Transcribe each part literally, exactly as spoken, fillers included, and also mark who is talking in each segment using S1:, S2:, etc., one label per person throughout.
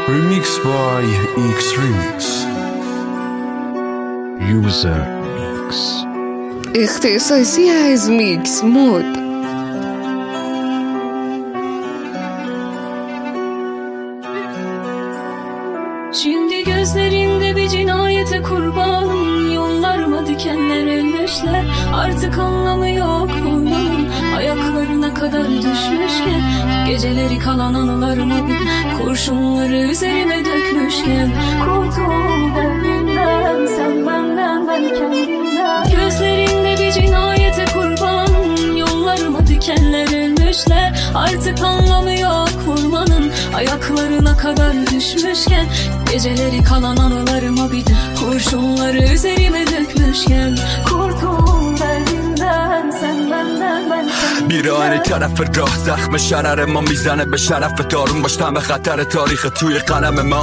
S1: Remix by X Remix. User X.
S2: اختصاصی از میکس مود.
S3: Şimdi gözlerinde bir cinayete kurbanım. Yollarıma dikenler elleşler. Artık anlamı yok olmanın. Ayaklarına kadar düşmüşken, geceleri kalan anılarıma bir kurşunları üzerime dökmüşken, kurtul derdinden, sen benden, ben kendimden. Gözlerinde bir cinayete kurbanım. Yollarıma dikenler elleşler. Artık anlamı yok vurmanın. Ayaklarına kadar düşmüşken, geceleri kalan anılarıma bir kurşunları üzerime dökmüşken, kurtul derdinden, sen benden, ben kendimden.
S4: Bir aynı taraf راه زخم شرر ما میزنه به شرف دارون باش تم خطر تاریخ توی قلم ما.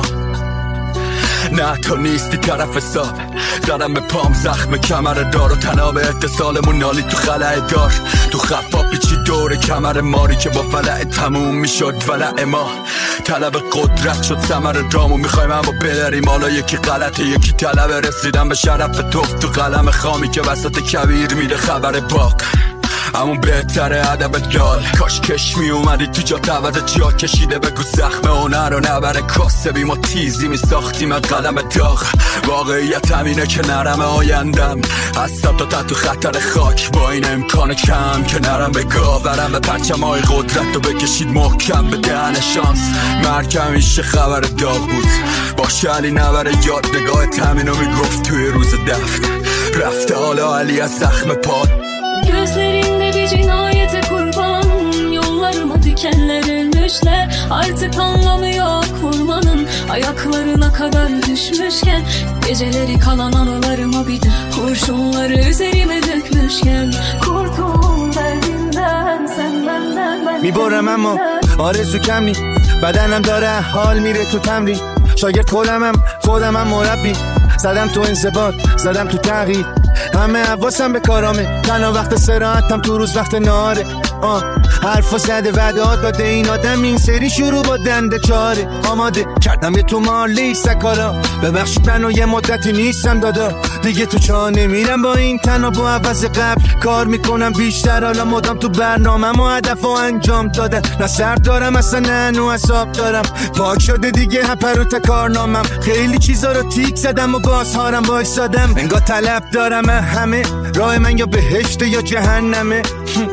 S4: نه تو نیستی طرف حساب، زدم به پام زخم کمر دار و تناب اتصالمون نالی تو خلع دار. تو خفا پیچی دور کمر ماری که با فلع تموم میشد ولع ما. طلب قدرت شد ثمر رامو میخوایم اما بدریم، حالا یکی غلطه یکی طلب رسیدن به شرف توف تو قلم خامی که وسط کبیر میده خبر باغ. همون بهتره ادب دال، کاش کش می اومدی تو جا عوض جا کشیده بگو زخم هنر رو نبره کاسبی ما تیزی می ساختیم قلم داغ. واقعیت همینه که نرم آیندم هستم تا تا تو خطر خاک، با این امکان کم که نرم به گاورم به پرچم های قدرت رو بکشید محکم به دهن شانس. مرگ همیشه خبر داغ بود، باشه علی نبره یاد نگاه تمین رو میگفت توی روز دفن رفته حالا علی از زخم پاد.
S3: Gözlerinde bir cinayete kurbanım. Yollarıma dikenler elmişler. Artık anlamı yok vurmanın. Ayaklarına kadar düşmüşken, geceleri kalan anılarıma bir kurşunları üzerime dökmüşken, kurtul derdinden, sen benden, ben
S5: میبرم اما آرزو کم نی، بدنم داره حال میره تو تمرین. شاگرد خودمم خودمم مربی، زدم تو انضباط زدم تو تغییر. همه حواسم به کارامه، تنها وقت استراحتم تو روز وقت نهاره. آه حرفا زده وعده‌ها داده این آدم این سری شروع با دنده چاره. آماده کردم یه تو مالی سکارا، ببخشید من و یه مدتی نیستم دادا. دیگه تو چا نمیرم با این تنها، با عوض قبل کار میکنم بیشتر. حالا مدام تو برنامه و هدف و انجام دادن، نه سر دارم اصلا نه نو حساب دارم. پاک شده دیگه هپروت کارنامم، خیلی چیزا رو تیک زدم و باز هارم وایسادم. انگار طلب دارم همه، راه من یا بهشت یا جهنمه.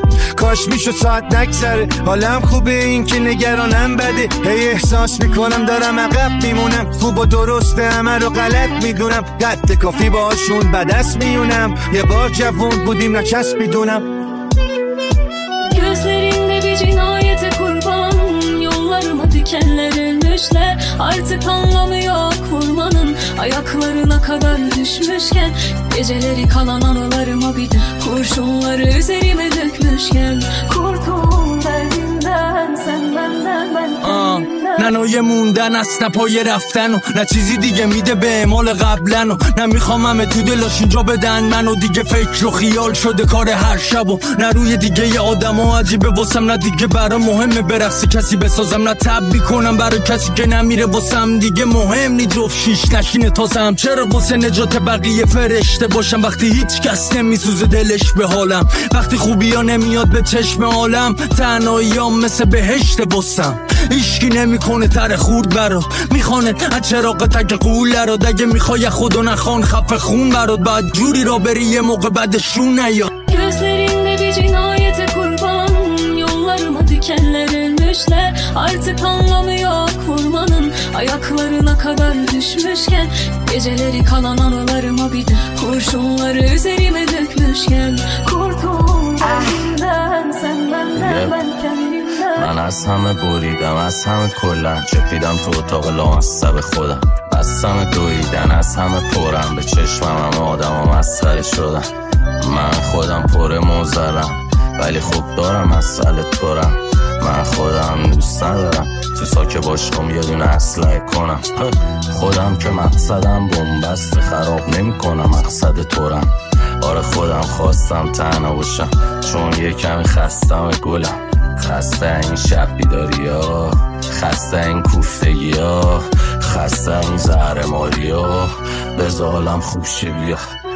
S5: کاش میشو ساعت نگذره، حالم خوبه این که نگرانم بده. هی احساس میکنم دارم عقب میمونم، خوب و درسته همه رو غلط میدونم. قد کافی باشون بدست میونم، یه بار جوون بودیم نچسبیدونم.
S3: Gözlerinde bir cinayete kurbanım. Yollarıma dikenler elmişler. Artık anlamı yok vurmanın. Ayaklarına kadar düşmüşken, geceleri kalan anılarıma bir kurşunları üzerime dökmüşken, kurtul derdinden, sen benden, ben kendimden.
S6: نه نوع موندن است نه پای رفتن و نه چیزی دیگه میده به اعمال قبلن و نه میخوام همه تو دلاش اینجا بدن منو. دیگه فکر و خیال شده کار هر شب و نه روی دیگه ی آدم ها عجیبه واسم، نه دیگه برا مهمه برقصی کسی بسازم، نه تب کنم برای کسی که نمیره واسم. دیگه مهم نی جفت شیش نشینه تازم، چرا واسه نجات بقیه فرشته باشم وقتی هیچ کس نمیسوزه دلش به حالم. وقتی خوبی ها نمیاد به چشم عالم، تنهاییام مثل بهشت واسم. ایشکی نمیکنه تر خورد برات، میخوانه از چراغ تک قوله رو. دگه میخوای خودو نخوان خفه خون برات، بعد جوری را بری یه موقع بعدشون نیاد.
S3: Gözlerinde bir cinayete kurbanım. Yollarıma dikenler elmişler. Artık anlamı yok vurmanın. Ayaklarına kadar düşmüşken, geceleri kalan anılarıma bir kurşunları üzerime dökmüşken, kurtul derdinden, sen benden, ben kendimden.
S7: من از همه بریدم از همه کلن، چپیدم تو اتاق لامصب خودم. بستم دویدن از همه پرم، به چشمم همه آدم ها مسخره شدن. من خودم پر موزرم ولی خوب دارم مسئله تورم. من خودم دوست ندارم تو ساکه باشم یه دونه اسلحه کنم. خودم که مقصدم بنبست خراب نمی کنم، مقصد تورم. آره خودم خواستم تنها باشم چون یه کمی خستم گلم. خسته این شب بیداری ها، خسته این کوفتگی ها، کاری و بزالم خوب شه بیا